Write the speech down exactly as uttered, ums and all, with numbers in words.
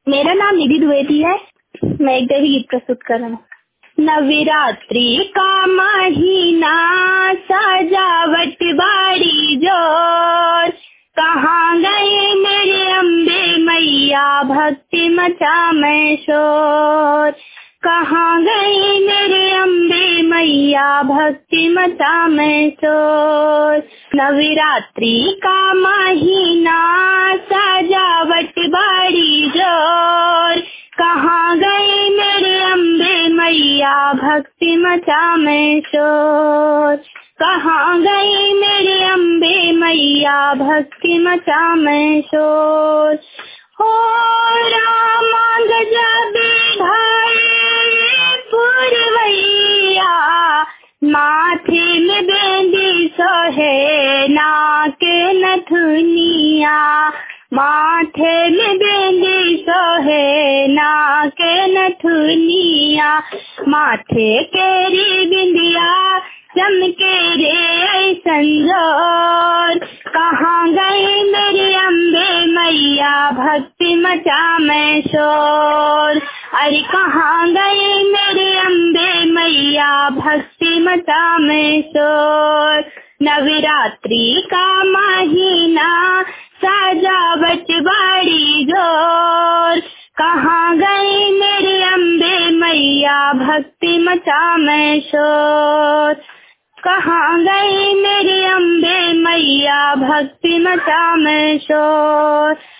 मेरा नाम निधि द्विवेदी है। मैं एक देवी गीत प्रस्तुत कर रहा हूँ। नवरात्रि का महीना सजावट बाड़ी जोर, कहाँ गए मेरे अम्बे मैया भक्ति मचा मैं शोर। कहाँ गए मेरे अम्बे मैया भक्ति मचा मैं शोर। नवरात्रि का महीना सजावट बाड़ी जोर, कहाँ गए मेरे अम्बे मैया भक्ति मचा मैं शोर। कहाँ गए मेरे अम्बे मैया भक्ति मचा मैं शोर। हो रामा गजबे घाये पुरवैया, माथे में बेंदी सोहे नाक नथुनिया। माथे में बेंदी सोहे नाक नथुनिया, माथे केरी बिंदिया चमके रे ऐसन जोर। कहाँ गए मेरे अम्बे मैया भक्ति मचा मैं शोर। अरे कहाँ गए मेरे अम्बे मैया भक्ति मचा मैं शोर। नवरात्रि का महीना सजावट बाड़ी जोर, कहाँ गए मेरे अम्बे मैया भक्ति मचा मैं शोर। कहाँ गए मेरे अम्बे मैया भक्ति मचा मैं शोर।